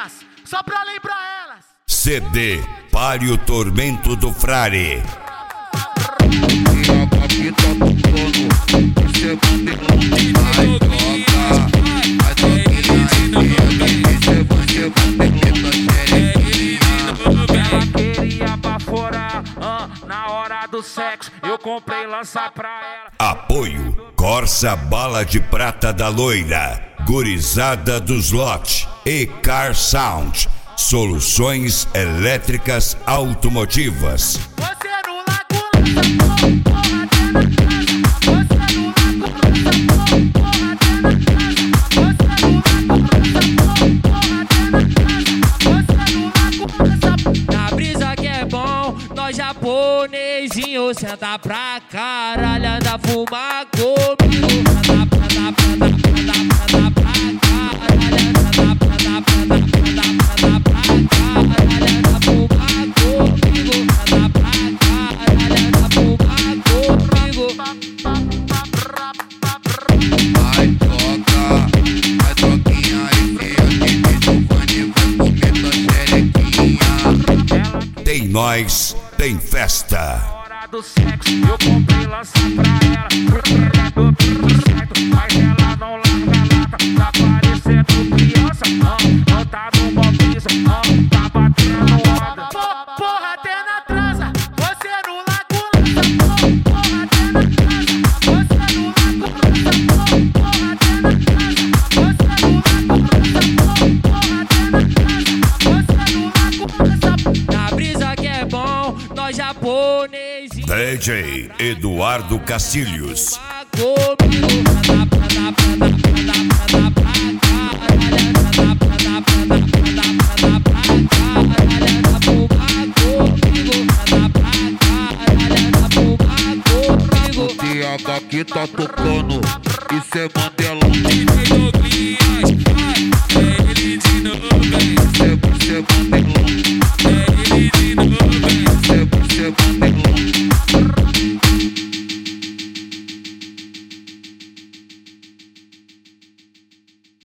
dias, só pra lembrar elas. CD Pare o Tormento do Frare. Ela queria baforar, na hora do sexo, eu comprei lança pra ela. Apoio Corsa Bala de Prata da Loira, Gurizada dos Lot e Car Sound, soluções elétricas automotivas. Você no lago lança porra dentro da casa. Na brisa que é bom, nós japonesinho senta pra caralho, anda fumar comigo. Tem nós, tem festa. Na hora do sexo, eu comprei lança pra ela, porque ela é do tudo certo, mas ela não larga a lata, tá parecendo criança, não tá numa brisa, tá batendo onda. Porra, até na transa, você no lago lança, porra, até na transa, você no lago lança, porra, até na transa, você no lago lança, porra, até na transa, você no lago lança. Na brisa que é bom, nós japonesinho. DJ Eduardo Cacilhos. O TH que tá tocando, isso é Mandelão.